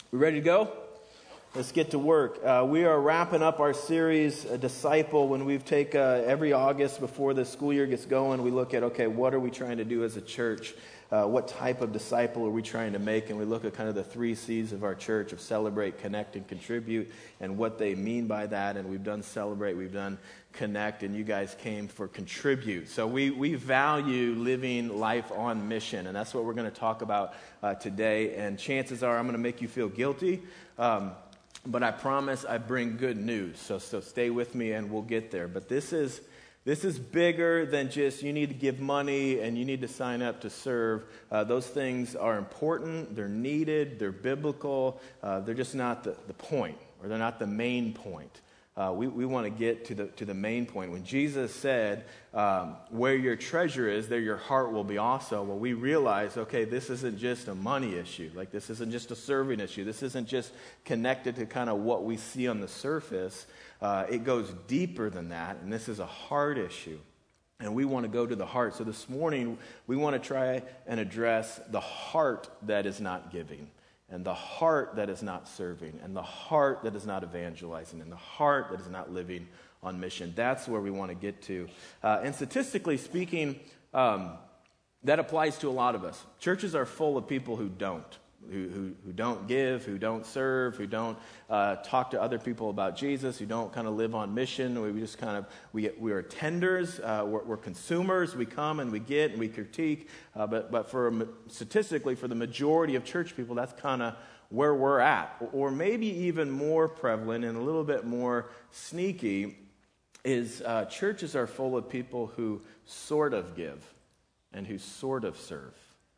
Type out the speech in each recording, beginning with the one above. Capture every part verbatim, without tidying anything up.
We ready to go? Let's get to work. Uh, we are wrapping up our series, uh, Disciple, when we've taken uh, every August before the school year gets going, we look at, okay, what are we trying to do as a church? Uh, what type of disciple are we trying to make? And we look at kind of the three C's of our church of celebrate, connect, and contribute, and what they mean by that. And we've done celebrate, we've done connect, and you guys came for contribute. So we, we value living life on mission, and that's what we're going to talk about uh, today. And chances are I'm going to make you feel guilty, um, but I promise I bring good news. So so stay with me, and we'll get there. But this is This is bigger than just you need to give money and you need to sign up to serve. Uh, those things are important, they're needed, they're biblical. Uh, they're just not the, the point, or they're not the main point. Uh, we we want to get to the to the main point. When Jesus said, um, where your treasure is, there your heart will be also. Well, we realize, okay, this isn't just a money issue. Like, this isn't just a serving issue. This isn't just connected to kind of what we see on the surface. Uh, it goes deeper than that, and this is a heart issue. And we want to go to the heart. So this morning, we want to try and address the heart that is not giving, and the heart that is not serving, and the heart that is not evangelizing, and the heart that is not living on mission. That's where we want to get to. Uh, and statistically speaking, um, that applies to a lot of us. Churches are full of people who don't. Who, who who don't give, who don't serve, who don't uh, talk to other people about Jesus, who don't kind of live on mission. We, we just kind of, we we are tenders, uh, we're, we're consumers. We come and we get and we critique. Uh, but but for statistically, for the majority of church people, that's kind of where we're at. Or maybe even more prevalent and a little bit more sneaky is uh, churches are full of people who sort of give and who sort of serve.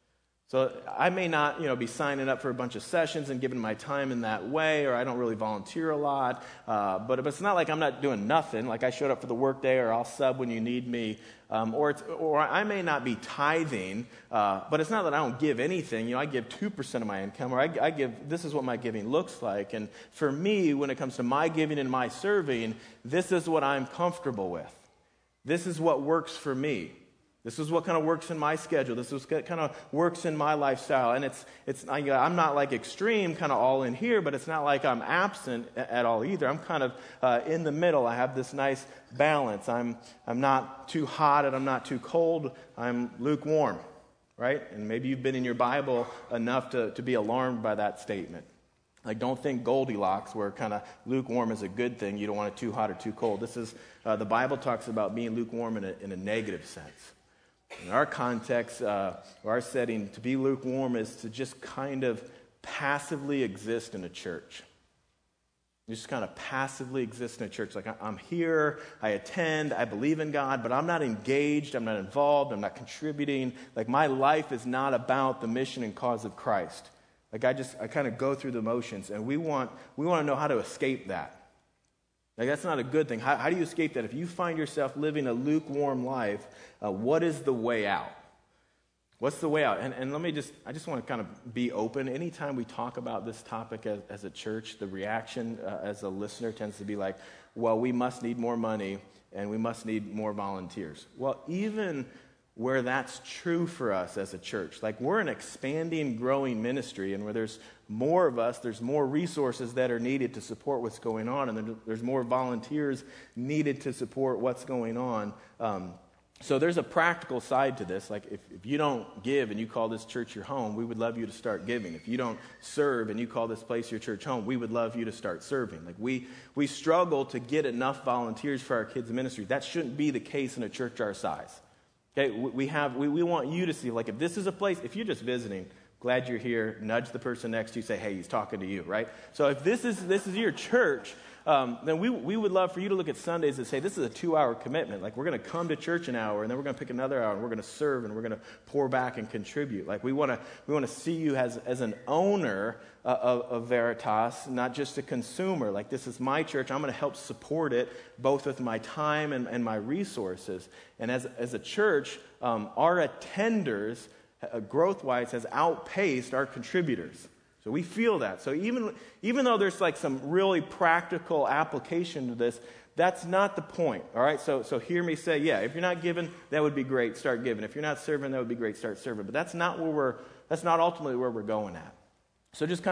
So I may not, you know, be signing up for a bunch of sessions and giving my time in that way, or I don't really volunteer a lot. Uh, but, but it's not like I'm not doing nothing. Like I showed up for the workday, or I'll sub when you need me. Um, or it's, or I may not be tithing, uh, but it's not that I don't give anything. You know, I give two percent of my income, or I, I give. This is what my giving looks like. And for me, when it comes to my giving and my serving, this is what I'm comfortable with. This is what works for me. This is what kind of works in my schedule. This is what kind of works in my lifestyle. And it's it's I'm not like extreme kind of all in here, but it's not like I'm absent at all either. I'm kind of uh, in the middle. I have this nice balance. I'm I'm not too hot and I'm not too cold. I'm lukewarm, right? And maybe you've been in your Bible enough to, to be alarmed by that statement. Like, don't think Goldilocks, where kind of lukewarm is a good thing. You don't want it too hot or too cold. This is uh, the Bible talks about being lukewarm in a, in a negative sense. In our context, uh, or our setting, to be lukewarm is to just kind of passively exist in a church. You just kind of passively exist in a church. Like, I'm here, I attend, I believe in God, but I'm not engaged, I'm not involved, I'm not contributing. Like, my life is not about the mission and cause of Christ. Like, I just, I kind of go through the motions, and we want, we want to know how to escape that. Like, that's not a good thing. How, how do you escape that? If you find yourself living a lukewarm life, uh, what is the way out? What's the way out? And, and let me just, I just want to kind of be open. Anytime we talk about this topic as, as a church, the reaction uh, as a listener tends to be like, well, we must need more money and we must need more volunteers. Well, even where that's true for us as a church, like we're an expanding, growing ministry, and where there's more of us, there's more resources that are needed to support what's going on, and there's more volunteers needed to support what's going on. Um, so there's a practical side to this. Like, if, if you don't give and you call this church your home, we would love you to start giving. If you don't serve and you call this place your church home, we would love you to start serving. Like, we we struggle to get enough volunteers for our kids' ministry. That shouldn't be the case in a church our size. Okay, we have we, we want you to see, like, if this is a place, if you're just visiting, glad you're here, nudge the person next to you, say, hey, he's talking to you, right? So if this is this is your church, um, then we we would love for you to look at Sundays and say, this is a two-hour commitment. Like, we're going to come to church an hour, and then we're going to pick another hour, and we're going to serve, and we're going to pour back and contribute. Like, we want to we want to see you as as an owner uh, of, of Veritas, not just a consumer. Like, this is my church. I'm going to help support it, both with my time and, and my resources. And as as a church, um, our attenders, uh, growth-wise, has outpaced our contributors. So we feel that. So even even though there's like some really practical application to this, that's not the point. All right. So so hear me say, yeah, if you're not giving, that would be great. Start giving. If you're not serving, that would be great. Start serving. But that's not where we're. That's not ultimately where we're going at. So just kind of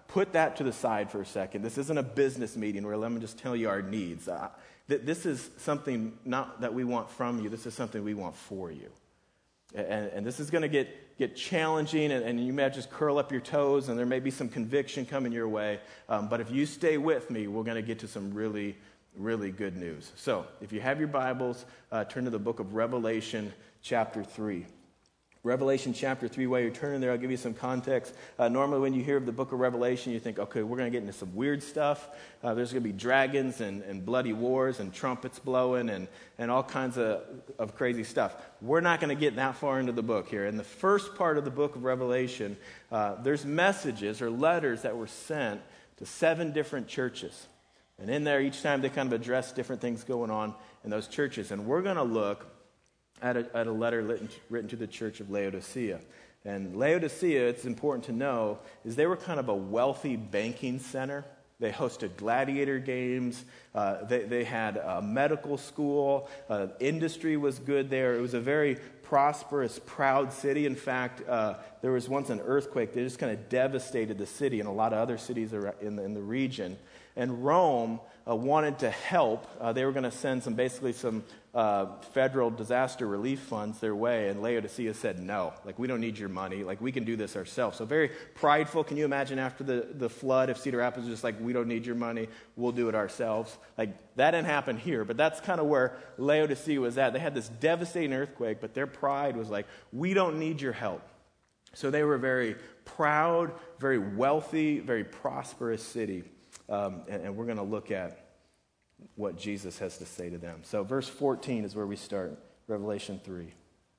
put that to the side for a second. This isn't a business meeting where let me just tell you our needs. Uh, th- this is something not that we want from you. This is something we want for you. And, and this is going to get, get challenging, and, and you may just curl up your toes, and there may be some conviction coming your way. Um, but if you stay with me, we're going to get to some really, really good news. So if you have your Bibles, uh, turn to the book of Revelation chapter three. Revelation chapter three, while you're turning there, I'll give you some context. Uh, normally when you hear of the book of Revelation, you think, okay, we're going to get into some weird stuff. Uh, there's going to be dragons and, and bloody wars and trumpets blowing and, and all kinds of, of crazy stuff. We're not going to get that far into the book here. In the first part of the book of Revelation, uh, there's messages or letters that were sent to seven different churches. And in there, each time they kind of address different things going on in those churches. And we're going to look At a, at a letter written, written to the church of Laodicea. And Laodicea, it's important to know, is they were kind of a wealthy banking center. They hosted gladiator games. Uh, they, they had a medical school. Uh, industry was good there. It was a very prosperous, proud city. In fact, uh, there was once an earthquake that just kind of devastated the city and a lot of other cities in the, in the region. And Rome uh, wanted to help. Uh, they were going to send some, basically some uh, federal disaster relief funds their way, and Laodicea said no. Like, we don't need your money. Like, we can do this ourselves. So very prideful. Can you imagine after the, the flood, if Cedar Rapids was just like, we don't need your money, we'll do it ourselves? Like, that didn't happen here, but that's kind of where Laodicea was at. They had this devastating earthquake, but their pride was like, we don't need your help. So they were a very proud, very wealthy, very prosperous city. Um, and, and we're going to look at what Jesus has to say to them. So verse fourteen is where we start, Revelation three.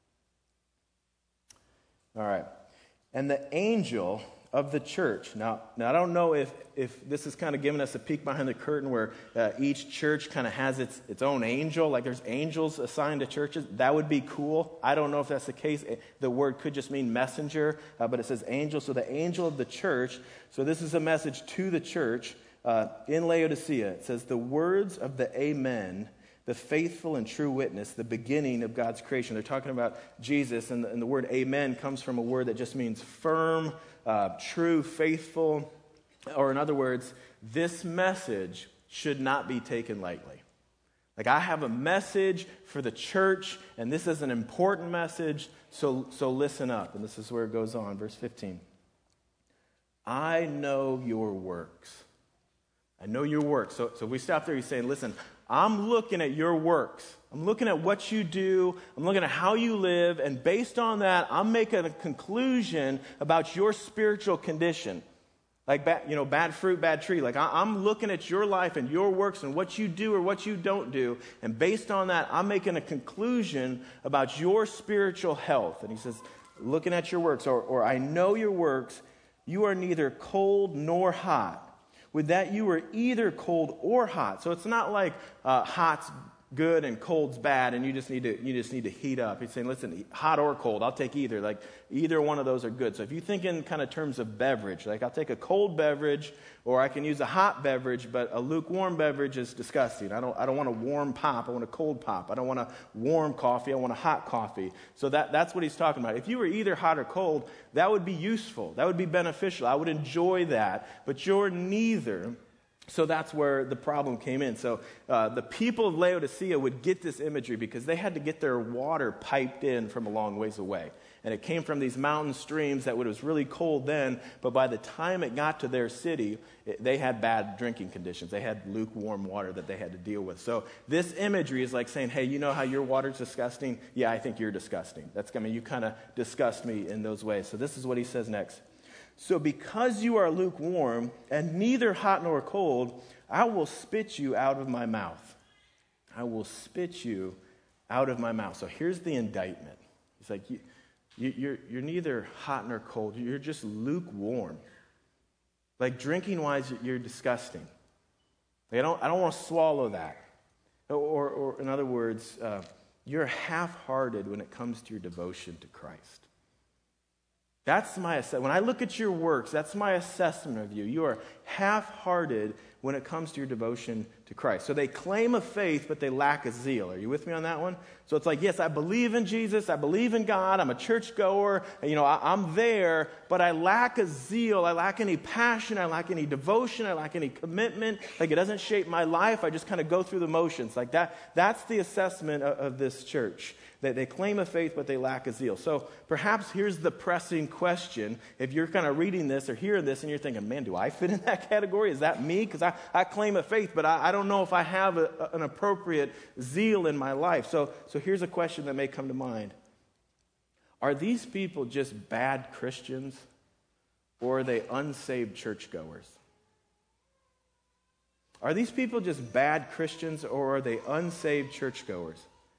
All right. And the angel of the church. Now, now I don't know if, if this is kind of giving us a peek behind the curtain where uh, each church kind of has its, its own angel, like there's angels assigned to churches. That would be cool. I don't know if that's the case. The word could just mean messenger, uh, but it says angel. So the angel of the church. So this is a message to the church. Uh, in Laodicea, it says, the words of the Amen, the faithful and true witness, the beginning of God's creation. They're talking about Jesus, and the, and the word Amen comes from a word that just means firm, uh, true, faithful, or in other words, this message should not be taken lightly. Like, I have a message for the church, and this is an important message, so, so listen up. And this is where it goes on, verse fifteen. I know your works. I know your works. So, so we stop there. He's saying, listen, I'm looking at your works. I'm looking at what you do. I'm looking at how you live. And based on that, I'm making a conclusion about your spiritual condition. Like, bad, you know, bad fruit, bad tree. Like, I, I'm looking at your life and your works and what you do or what you don't do. And based on that, I'm making a conclusion about your spiritual health. And he says, looking at your works, or, or I know your works, you are neither cold nor hot. With that, you were either cold or hot. So it's not like uh, hot's good and cold's bad, and you just need to you just need to heat up. He's saying, listen, hot or cold, I'll take either. Like, either one of those are good. So if you think in kind of terms of beverage, like I'll take a cold beverage, or I can use a hot beverage, but a lukewarm beverage is disgusting. I don't I don't want a warm pop. I want a cold pop. I don't want a warm coffee. I want a hot coffee. So that that's what he's talking about. If you were either hot or cold, that would be useful. That would be beneficial. I would enjoy that. But you're neither. So that's where the problem came in. So uh, the people of Laodicea would get this imagery because they had to get their water piped in from a long ways away. And it came from these mountain streams that it was really cold then, but by the time it got to their city, it, they had bad drinking conditions. They had lukewarm water that they had to deal with. So this imagery is like saying, hey, you know how your water's disgusting? Yeah, I think you're disgusting. That's, I mean, you kind of disgust me in those ways. So this is what he says next. So because you are lukewarm and neither hot nor cold, I will spit you out of my mouth. I will spit you out of my mouth. So here's the indictment. It's like, you, you, you're, you're neither hot nor cold. You're just lukewarm. Like, drinking-wise, you're disgusting. Like, I don't, I don't want to swallow that. Or, or in other words, uh, you're half-hearted when it comes to your devotion to Christ. That's my assessment. When I look at your works, that's my assessment of you. You are half-hearted when it comes to your devotion to Christ. So they claim a faith, but they lack a zeal. Are you with me on that one? So it's like, yes, I believe in Jesus, I believe in God, I'm a churchgoer, you know, I, I'm there, but I lack a zeal, I lack any passion, I lack any devotion, I lack any commitment. Like, it doesn't shape my life, I just kind of go through the motions. Like that, that's the assessment of, of this church. That they claim a faith, but they lack a zeal. So perhaps here's the pressing question. If you're kind of reading this or hearing this and you're thinking, man, do I fit in that category? Is that me? Because I, I claim a faith, but I, I don't know if I have a, a, an appropriate zeal in my life. So, so here's a question that may come to mind. Are these people just bad Christians, or are they unsaved churchgoers? Are these people just bad Christians, or are they unsaved churchgoers?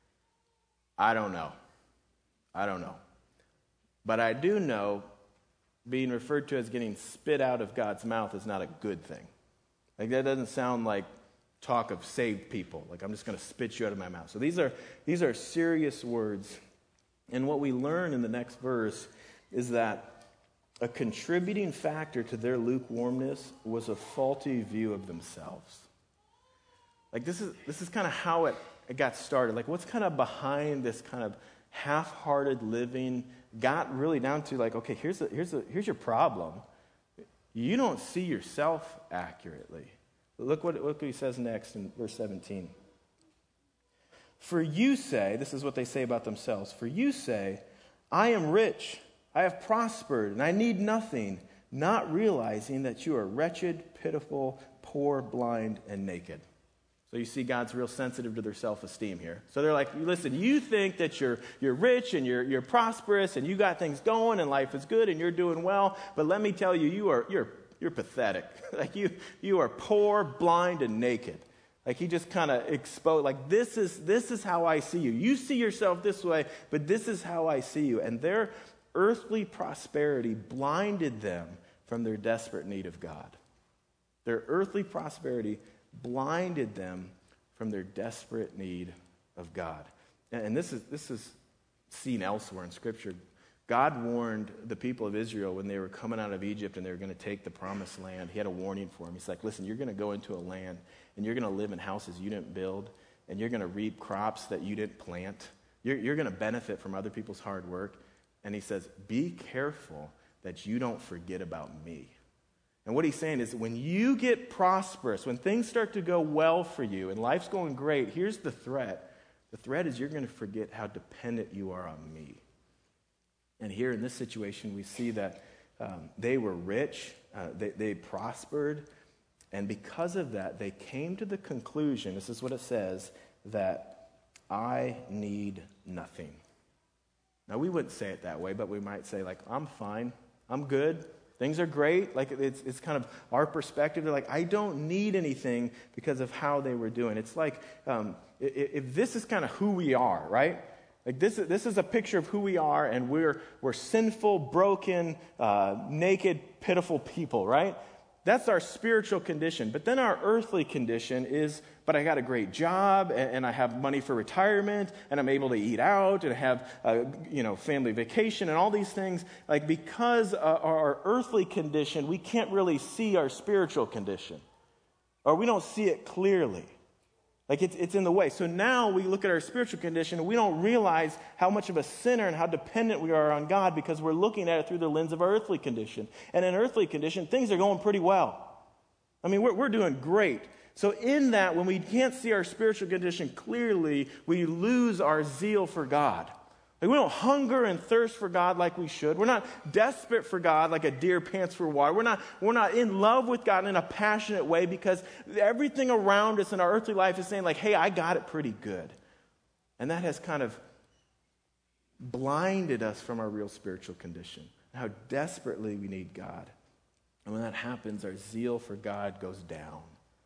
I don't know. I don't know. But I do know being referred to as getting spit out of God's mouth is not a good thing. Like, that doesn't sound like talk of saved people. Like, I'm just going to spit you out of my mouth. So these are these are serious words. And what we learn in the next verse is that a contributing factor to their lukewarmness was a faulty view of themselves. Like, this is this is kind of how it It got started. Like, what's kind of behind this kind of half-hearted living got really down to, like, okay, here's the, here's the, here's your problem. You don't see yourself accurately. Look what, look what he says next in verse seventeen. For you say, this is what they say about themselves, for you say, I am rich, I have prospered, and I need nothing, not realizing that you are wretched, pitiful, poor, blind, and naked. So you see God's real sensitive to their self-esteem here. So they're like, listen, you think that you're you're rich and you're you're prosperous and you got things going and life is good and you're doing well, but let me tell you, you are you're you're pathetic. Like you you are poor, blind, and naked. Like he just kind of exposed, like this is this is how I see you. You see yourself this way, but this is how I see you. And their earthly prosperity blinded them from their desperate need of God. Their earthly prosperity blinded them from their desperate need of God. And this is this is seen elsewhere in Scripture. God warned the people of Israel when they were coming out of Egypt and they were going to take the promised land. He had a warning for them. He's like, listen, you're going to go into a land and you're going to live in houses you didn't build, and you're going to reap crops that you didn't plant. You're, you're going to benefit from other people's hard work. And he says, be careful that you don't forget about me. And what he's saying is when you get prosperous, when things start to go well for you and life's going great, here's the threat. The threat is you're going to forget how dependent you are on me. And here in this situation, we see that um, they were rich, uh, they, they prospered, and because of that, they came to the conclusion, this is what it says, that I need nothing. Now, we wouldn't say it that way, but we might say, like, I'm fine, I'm good, things are great. Like, it's, it's kind of our perspective. They're like, I don't need anything because of how they were doing. It's like, um, if, if this is kind of who we are, right? Like this, this is a picture of who we are, and we're we're sinful, broken, uh, naked, pitiful people, right? That's our spiritual condition. But then our earthly condition is, but I got a great job, and, and I have money for retirement, and I'm able to eat out, and I have, uh, you know, family vacation, and all these things. Like because uh, our earthly condition, we can't really see our spiritual condition, or we don't see it clearly. Like it's it's in the way. So now we look at our spiritual condition and we don't realize how much of a sinner and how dependent we are on God because we're looking at it through the lens of our earthly condition. And in earthly condition, things are going pretty well. I mean, we're we're doing great. So in that, when we can't see our spiritual condition clearly, we lose our zeal for God. Like we don't hunger and thirst for God like we should. We're not desperate for God like a deer pants for water. We're not, we're not in love with God in a passionate way because everything around us in our earthly life is saying like, hey, I got it pretty good. And that has kind of blinded us from our real spiritual condition, how desperately we need God. And when that happens, our zeal for God goes down.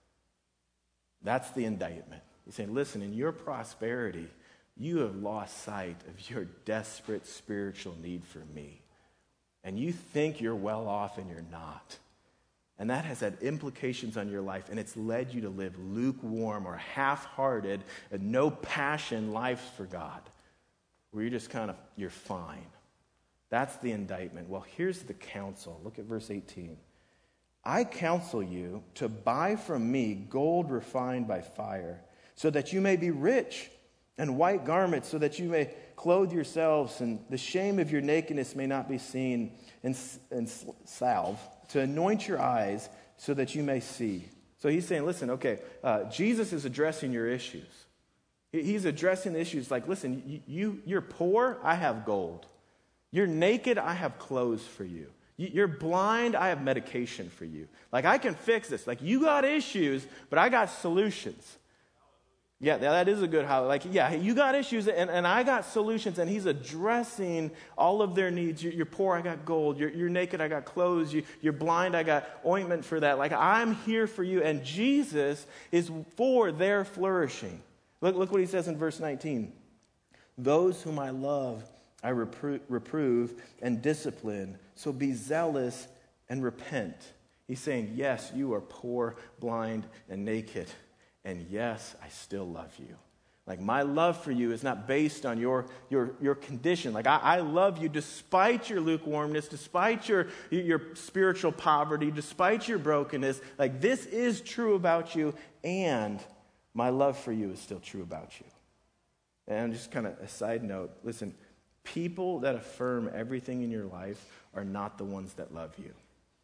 That's the indictment. He's saying, listen, in your prosperity, you have lost sight of your desperate spiritual need for me. And you think you're well off and you're not. And that has had implications on your life, and it's led you to live lukewarm or half-hearted and no passion lives for God, where you're just kind of, you're fine. That's the indictment. Well, here's the counsel. Look at verse eighteen. I counsel you to buy from me gold refined by fire, so that you may be rich, and white garments, so that you may clothe yourselves, and the shame of your nakedness may not be seen, and, and salve, to anoint your eyes, so that you may see. So he's saying, listen, okay, uh, Jesus is addressing your issues. He's addressing the issues like, listen, you, you, you're poor, I have gold. You're naked, I have clothes for you. You're blind, I have medication for you. Like, I can fix this. Like, you got issues, but I got solutions. Yeah, that is a good how. Like, yeah, you got issues, and, and I got solutions, and he's addressing all of their needs. You're, you're poor, I got gold. You're, you're naked, I got clothes. You, you're blind, I got ointment for that. Like, I'm here for you, and Jesus is for their flourishing. Look, look what he says in verse nineteen. Those whom I love, I repro- reprove and discipline, so be zealous and repent. He's saying, yes, you are poor, blind, and naked. And yes, I still love you. Like, my love for you is not based on your, your, your condition. Like, I, I love you despite your lukewarmness, despite your, your spiritual poverty, despite your brokenness. Like, this is true about you, and my love for you is still true about you. And just kind of a side note, listen, people that affirm everything in your life are not the ones that love you.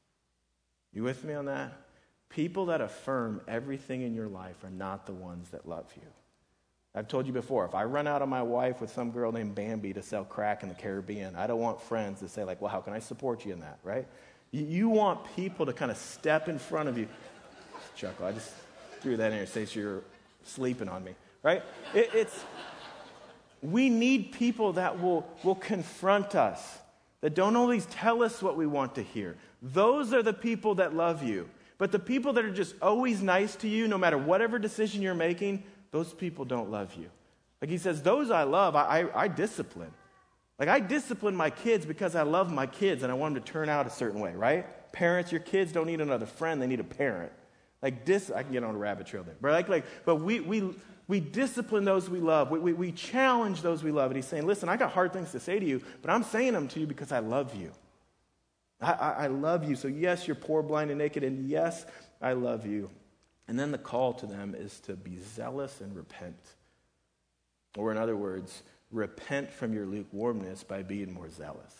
You with me on that? People that affirm everything in your life are not the ones that love you. I've told you before, if I run out on my wife with some girl named Bambi to sell crack in the Caribbean, I don't want friends to say, like, well, how can I support you in that, right? You, you want people to kind of step in front of you. Chuckle, I just threw that in here in case you're sleeping on me, right? It, it's, we need people that will, will confront us, that don't always tell us what we want to hear. Those are the people that love you. But the people that are just always nice to you, no matter whatever decision you're making, those people don't love you. Like he says, those I love, I, I, I discipline. Like, I discipline my kids because I love my kids and I want them to turn out a certain way, right? Parents, your kids don't need another friend, they need a parent. Like, dis- I can get on a rabbit trail there. But, like, like, but we, we, we discipline those we love. We, we, we challenge those we love. And he's saying, listen, I got hard things to say to you, but I'm saying them to you because I love you. I, I, I love you. So yes, you're poor, blind, and naked, and yes, I love you. And then the call to them is to be zealous and repent. Or in other words, repent from your lukewarmness by being more zealous.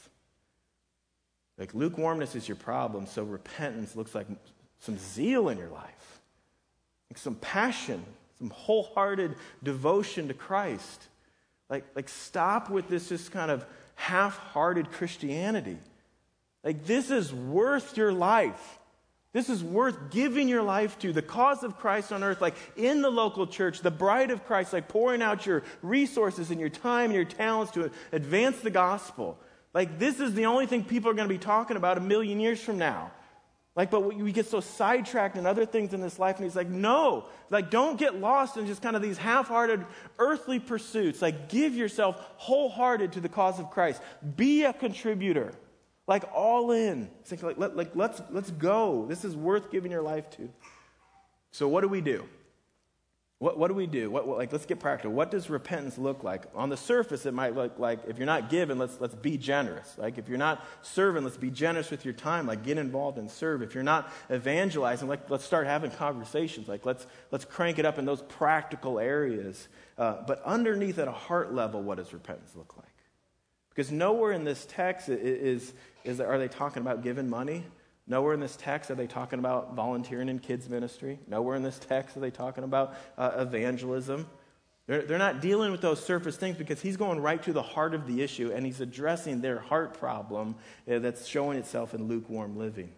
Like, lukewarmness is your problem, so repentance looks like some zeal in your life, like some passion, some wholehearted devotion to Christ. Like, like stop with this just kind of half-hearted Christianity. Like, this is worth your life. This is worth giving your life to, the cause of Christ on earth, like in the local church, the bride of Christ, like pouring out your resources and your time and your talents to advance the gospel. Like, this is the only thing people are going to be talking about a million years from now. Like, but we get so sidetracked in other things in this life, and he's like, no, like, don't get lost in just kind of these half-hearted earthly pursuits. Like, give yourself wholehearted to the cause of Christ. Be a contributor. Like, all in. It's like, like, like let's, let's go. This is worth giving your life to. So what do we do? What, what do we do? What, what, like, let's get practical. What does repentance look like? On the surface, it might look like, if you're not giving, let's, let's be generous. Like, if you're not serving, let's be generous with your time. Like, get involved and serve. If you're not evangelizing, like, let's start having conversations. Like, let's, let's crank it up in those practical areas. Uh, but underneath, at a heart level, what does repentance look like? Because nowhere in this text is, is, are they talking about giving money. Nowhere in this text are they talking about volunteering in kids' ministry. Nowhere in this text are they talking about uh, evangelism. They're, they're not dealing with those surface things because he's going right to the heart of the issue, and he's addressing their heart problem uh, that's showing itself in lukewarm living.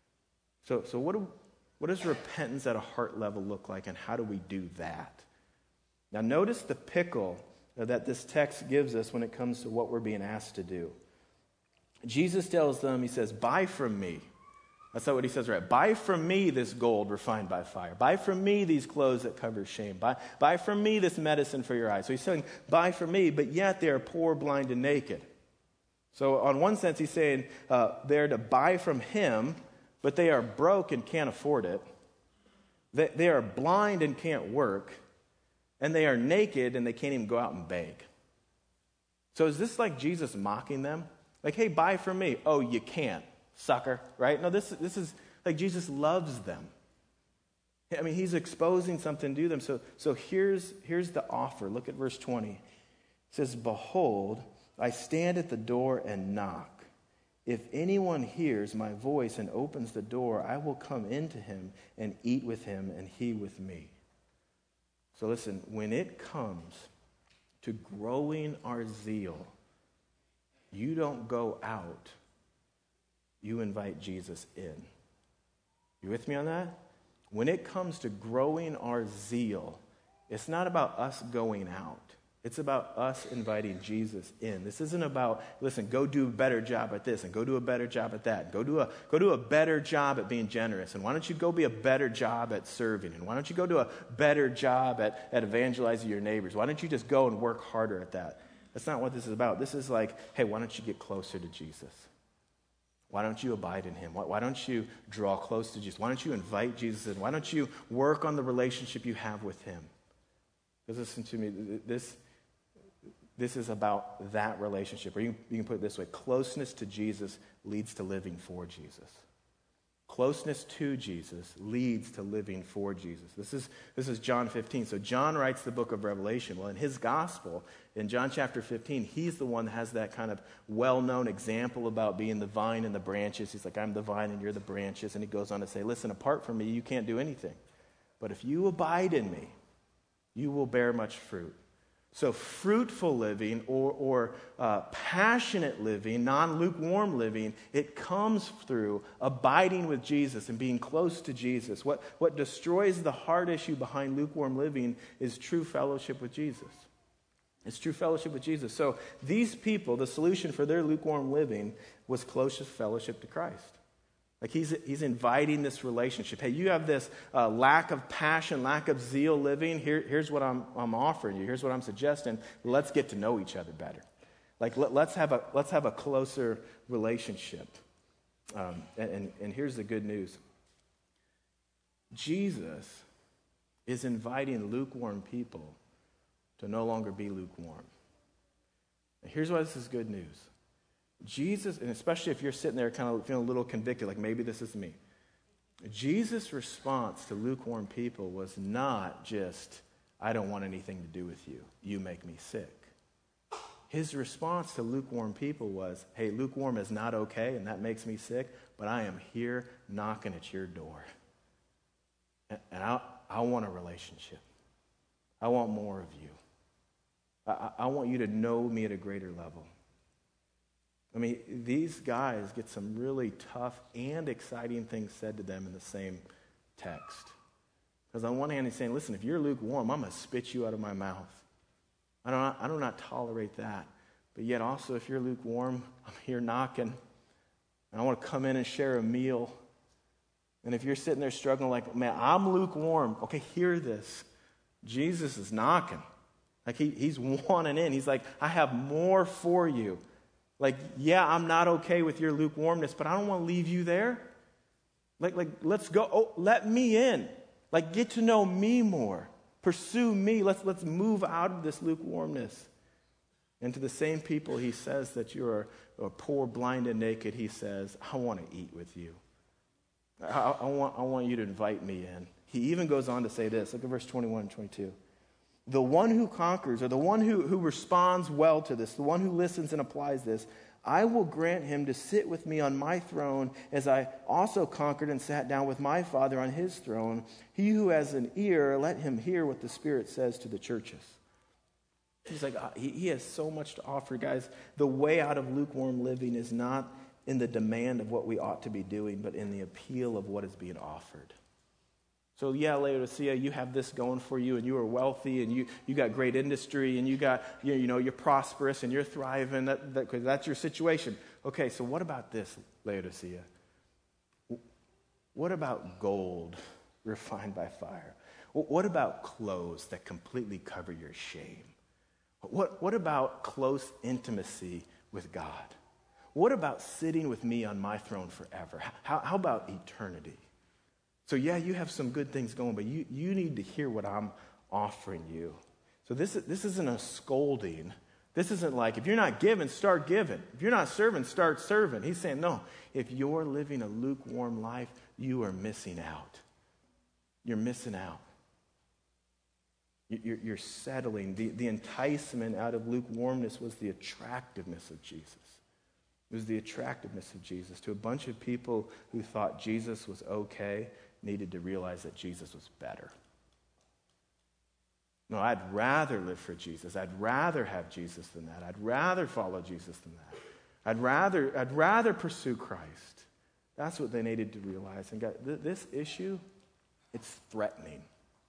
So, so what, do, what does repentance at a heart level look like, and how do we do that? Now, notice the pickle that this text gives us when it comes to what we're being asked to do. Jesus tells them, he says, buy from me. That's not what he says, right? Buy from me this gold refined by fire. Buy from me these clothes that cover shame. Buy, buy from me this medicine for your eyes. So he's saying, buy from me, but yet they are poor, blind, and naked. So on one sense, he's saying uh, they're to buy from him, but they are broke and can't afford it. They, they are blind and can't work. And they are naked and they can't even go out and beg. So is this like Jesus mocking them? Like, hey, buy from me. Oh, you can't, sucker, right? No, this, this is Like Jesus loves them. I mean, he's exposing something to them. So, so here's, here's the offer. Look at verse twenty. It says, behold, I stand at the door and knock. If anyone hears my voice and opens the door, I will come into him and eat with him and he with me. So listen, when it comes to growing our zeal, you don't go out. You invite Jesus in. You with me on that? When it comes to growing our zeal, it's not about us going out. It's about us inviting Jesus in. This isn't about, listen, go do a better job at this and go do a better job at that. Go do a, go do a better job at being generous. And why don't you go be a better job at serving? And why don't you go do a better job at, at evangelizing your neighbors? Why don't you just go and work harder at that? That's not what this is about. This is like, hey, why don't you get closer to Jesus? Why don't you abide in him? Why, why don't you draw close to Jesus? Why don't you invite Jesus in? Why don't you work on the relationship you have with him? Because listen to me, this, this is about that relationship. Or you, you can put it this way, closeness to Jesus leads to living for Jesus. Closeness to Jesus leads to living for Jesus. This is, this is John fifteen. So John writes the book of Revelation. Well, in his gospel, in John chapter fifteen, he's the one that has that kind of well-known example about being the vine and the branches. He's like, I'm the vine and you're the branches. And he goes on to say, listen, apart from me, you can't do anything. But if you abide in me, you will bear much fruit. So fruitful living or, or uh, passionate living, non-lukewarm living, it comes through abiding with Jesus and being close to Jesus. What, what destroys the heart issue behind lukewarm living is true fellowship with Jesus. It's true fellowship with Jesus. So these people, the solution for their lukewarm living was closest fellowship to Christ. Like he's, he's inviting this relationship. Hey, you have this uh, lack of passion, lack of zeal living. Here, here's what I'm, I'm offering you. Here's what I'm suggesting. Let's get to know each other better. Like let, let's have a let's have a closer relationship. Um, and, and, and here's the good news. Jesus is inviting lukewarm people to no longer be lukewarm. And here's why this is good news. Jesus, and especially if you're sitting there kind of feeling a little convicted, like maybe this is me. Jesus' response to lukewarm people was not just, I don't want anything to do with you. You make me sick. His response to lukewarm people was, hey, lukewarm is not okay, and that makes me sick, but I am here knocking at your door. And, and I, I want a relationship. I want more of you. I, I want you to know me at a greater level. I mean, these guys get some really tough and exciting things said to them in the same text. Because on one hand, he's saying, listen, if you're lukewarm, I'm going to spit you out of my mouth. I don't, I do not tolerate that. But yet also, if you're lukewarm, I'm here knocking. And I want to come in and share a meal. And if you're sitting there struggling like, man, I'm lukewarm. Okay, hear this. Jesus is knocking. Like he, he's wanting in. He's like, I have more for you. Like, yeah, I'm not okay with your lukewarmness, but I don't want to leave you there. Like, like, let's go. Oh, let me in. Like, get to know me more. Pursue me. Let's, let's move out of this lukewarmness. And to the same people he says that you're are poor, blind, and naked, he says, I want to eat with you. I, I, want, I want you to invite me in. He even goes on to say this. Look at verse twenty-one and twenty-two. The one who conquers, or the one who, who responds well to this, the one who listens and applies this, I will grant him to sit with me on my throne as I also conquered and sat down with my Father on his throne. He who has an ear, let him hear what the Spirit says to the churches. He's like, he, he has so much to offer, guys. The way out of lukewarm living is not in the demand of what we ought to be doing, but in the appeal of what is being offered. So yeah, Laodicea, you have this going for you, and you are wealthy, and you, you got great industry, and you got you, you know you're prosperous, and you're thriving. That, that, 'cause that's your situation. Okay, so what about this, Laodicea? What about gold refined by fire? What about clothes that completely cover your shame? What what about close intimacy with God? What about sitting with me on my throne forever? How, how about eternity? So yeah, you have some good things going, but you, you need to hear what I'm offering you. So this, this isn't a scolding. This isn't like, if you're not giving, start giving. If you're not serving, start serving. He's saying, no, if you're living a lukewarm life, you are missing out. You're missing out. You're, you're settling. The, the enticement out of lukewarmness was the attractiveness of Jesus. It was the attractiveness of Jesus to a bunch of people who thought Jesus was okay, needed to realize that Jesus was better. No, I'd rather live for Jesus. I'd rather have Jesus than that. I'd rather follow Jesus than that. I'd rather, I'd rather pursue Christ. That's what they needed to realize. And God, th- this issue, it's threatening.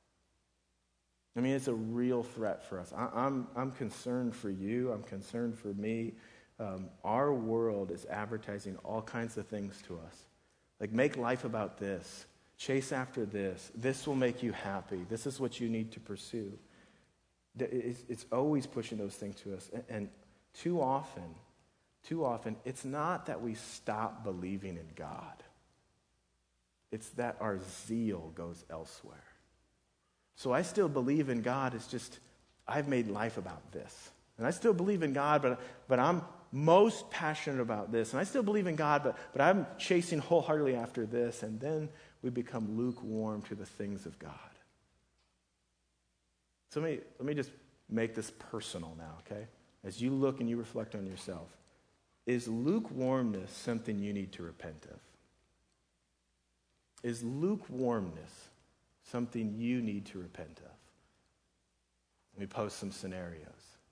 I mean, it's a real threat for us. I, I'm, I'm concerned for you. I'm concerned for me. Um, our world is advertising all kinds of things to us. Like, make life about this. Chase after this. This will make you happy. This is what you need to pursue. It's, it's always pushing those things to us. And, and too often, too often, it's not that we stop believing in God. It's that our zeal goes elsewhere. So I still believe in God. It's just, I've made life about this. And I still believe in God, but, but I'm most passionate about this. And I still believe in God, but, but I'm chasing wholeheartedly after this. And then we become lukewarm to the things of God. So let me, let me just make this personal now, okay? As you look and you reflect on yourself, is lukewarmness something you need to repent of? Is lukewarmness something you need to repent of? Let me pose some scenarios.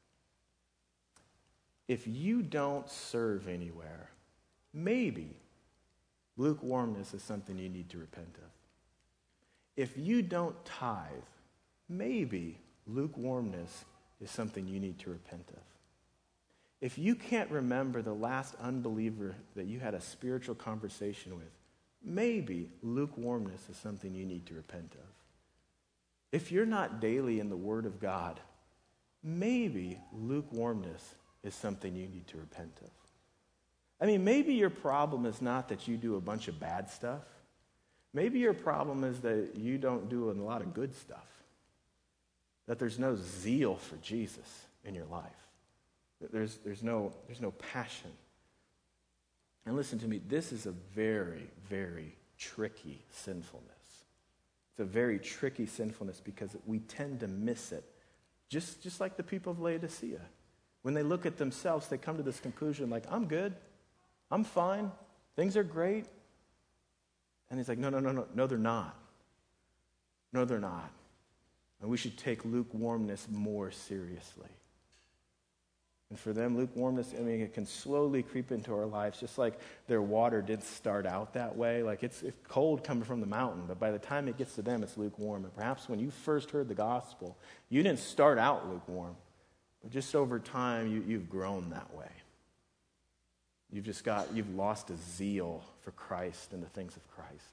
If you don't serve anywhere, maybe lukewarmness is something you need to repent of. If you don't tithe, maybe lukewarmness is something you need to repent of. If you can't remember the last unbeliever that you had a spiritual conversation with, maybe lukewarmness is something you need to repent of. If you're not daily in the Word of God, maybe lukewarmness is something you need to repent of. I mean, maybe your problem is not that you do a bunch of bad stuff. Maybe your problem is that you don't do a lot of good stuff. That there's no zeal for Jesus in your life. There's, there's, no, there's no passion. And listen to me, this is a very, very tricky sinfulness. It's a very tricky sinfulness because we tend to miss it. Just, just like the people of Laodicea. When they look at themselves, they come to this conclusion like, I'm good. I'm fine. Things are great. And he's like, no, no, no, no. No, they're not. No, they're not. And we should take lukewarmness more seriously. And for them, lukewarmness, I mean, it can slowly creep into our lives, just like their water didn't start out that way. Like it's, it's cold coming from the mountain, but by the time it gets to them, it's lukewarm. And perhaps when you first heard the gospel, you didn't start out lukewarm, but just over time, you, you've grown that way. You've just got, you've lost a zeal for Christ and the things of Christ.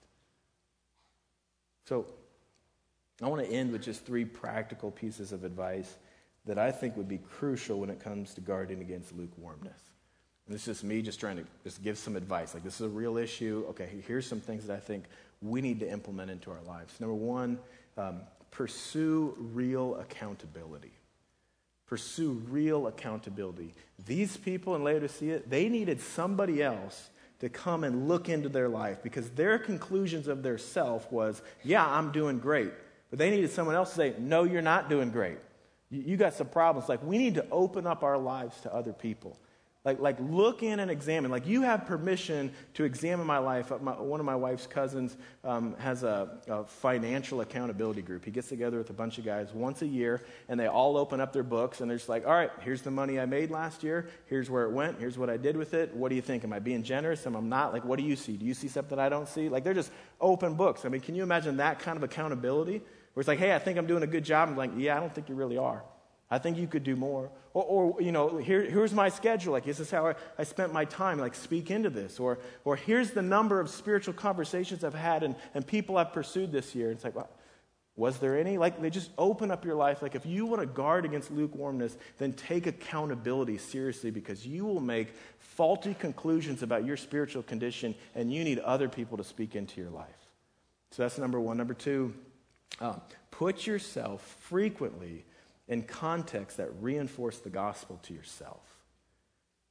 So I want to end with just three practical pieces of advice that I think would be crucial when it comes to guarding against lukewarmness. And it's just me just trying to just give some advice. Like, this is a real issue. Okay, here's some things that I think we need to implement into our lives. Number one, um, pursue real accountability. Pursue real accountability. These people in Laodicea, they needed somebody else to come and look into their life because their conclusions of their self was, yeah, I'm doing great. But they needed someone else to say, no, you're not doing great. You, you got some problems. Like, we need to open up our lives to other people. Like, like look in and examine. Like, you have permission to examine my life. My, one of my wife's cousins um, has a, a financial accountability group. He gets together with a bunch of guys once a year, and they all open up their books, and they're just like, all right, here's the money I made last year. Here's where it went. Here's what I did with it. What do you think? Am I being generous? Am I not? Like, what do you see? Do you see something I don't see? Like, they're just open books. I mean, can you imagine that kind of accountability? Where it's like, hey, I think I'm doing a good job. I'm like, yeah, I don't think you really are. I think you could do more. Or, or you know, here, here's my schedule. Like, this is how I, I spent my time. Like, speak into this. Or, or here's the number of spiritual conversations I've had and, and people I've pursued this year. It's like, well, was there any? Like, they just open up your life. Like, if you want to guard against lukewarmness, then take accountability seriously because you will make faulty conclusions about your spiritual condition and you need other people to speak into your life. So that's number one. Number two, um, put yourself frequently in contexts that reinforce the gospel to yourself.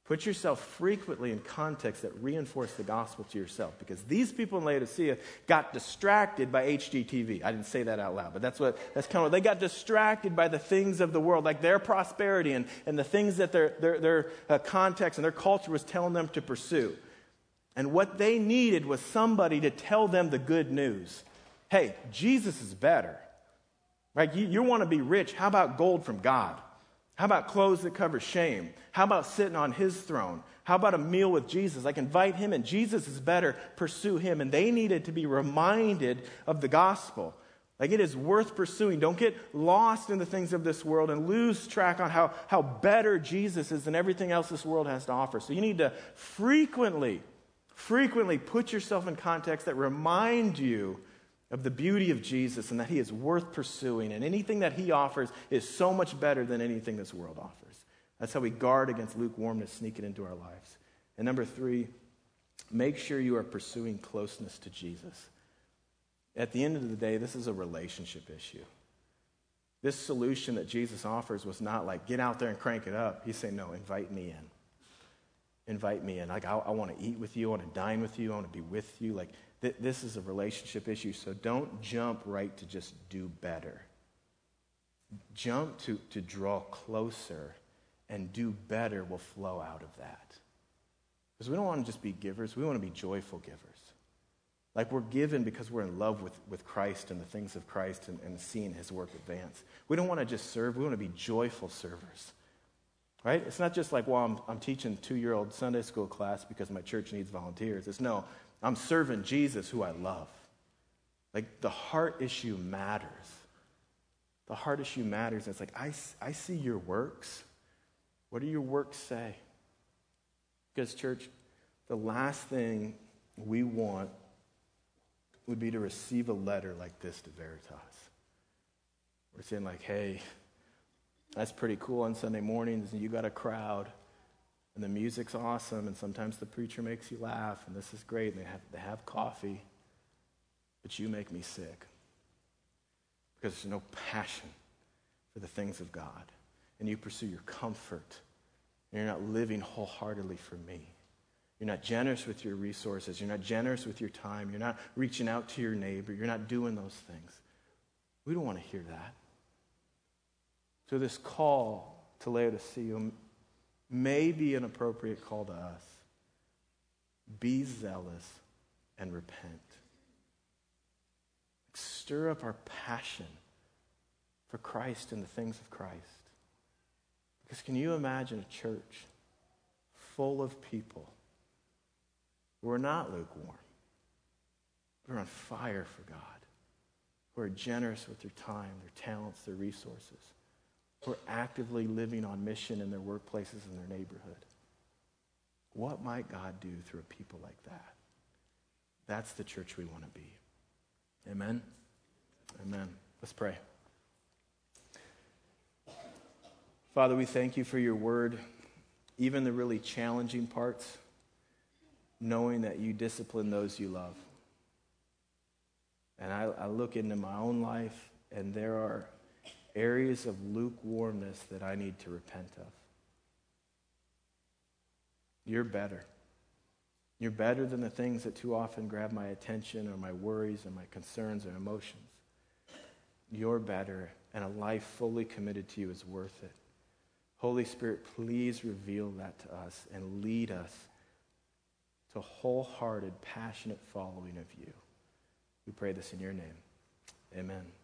Put yourself frequently in contexts that reinforce the gospel to yourself, because these people in Laodicea got distracted by H G T V. I didn't say that out loud, but that's what that's kind of they got distracted by the things of the world, like their prosperity and, and the things that their their, their uh, context and their culture was telling them to pursue. And what they needed was somebody to tell them the good news. Hey, Jesus is better. Right? You, you want to be rich. How about gold from God? How about clothes that cover shame? How about sitting on his throne? How about a meal with Jesus? Like, invite him in. Jesus is better. Pursue him. And they needed to be reminded of the gospel. Like, it is worth pursuing. Don't get lost in the things of this world and lose track on how, how better Jesus is than everything else this world has to offer. So you need to frequently, frequently put yourself in contexts that remind you of the beauty of Jesus and that he is worth pursuing, and anything that he offers is so much better than anything this world offers. That's how we guard against lukewarmness sneaking into our lives. And number three, make sure you are pursuing closeness to Jesus. At the end of the day, this is a relationship issue. This solution that Jesus offers was not like, get out there and crank it up. He's saying, no, invite me in. Invite me in. Like, I, I want to eat with you. I want to dine with you. I want to be with you. Like, this is a relationship issue, so don't jump right to just do better. Jump to, to draw closer, and do better will flow out of that. Because we don't want to just be givers, we want to be joyful givers. Like, we're given because we're in love with, with Christ and the things of Christ and, and seeing his work advance. We don't want to just serve, we want to be joyful servers. Right? It's not just like, well, I'm, I'm teaching two-year-old Sunday school class because my church needs volunteers. It's no, I'm serving Jesus, who I love. Like, the heart issue matters. The heart issue matters. It's like, I, I see your works. What do your works say? Because, church, the last thing we want would be to receive a letter like this to Veritas. We're saying like, hey, that's pretty cool on Sunday mornings, and you got a crowd. And the music's awesome, and sometimes the preacher makes you laugh, and this is great, and they have, they have coffee, but you make me sick because there's no passion for the things of God, and you pursue your comfort, and you're not living wholeheartedly for me. You're not generous with your resources. You're not generous with your time. You're not reaching out to your neighbor. You're not doing those things. We don't want to hear that. So this call to Laodicea may be an appropriate call to us. Be zealous and repent. Stir up our passion for Christ and the things of Christ. Because can you imagine a church full of people who are not lukewarm, who are on fire for God, who are generous with their time, their talents, their resources, who are actively living on mission in their workplaces and their neighborhood? What might God do through a people like that? That's the church we want to be. Amen? Amen. Let's pray. Father, we thank you for your word, even the really challenging parts, knowing that you discipline those you love. And I, I look into my own life, and there are areas of lukewarmness that I need to repent of. You're better. You're better than the things that too often grab my attention, or my worries and my concerns or emotions. You're better, and a life fully committed to you is worth it. Holy Spirit, please reveal that to us and lead us to wholehearted, passionate following of you. We pray this in your name. Amen.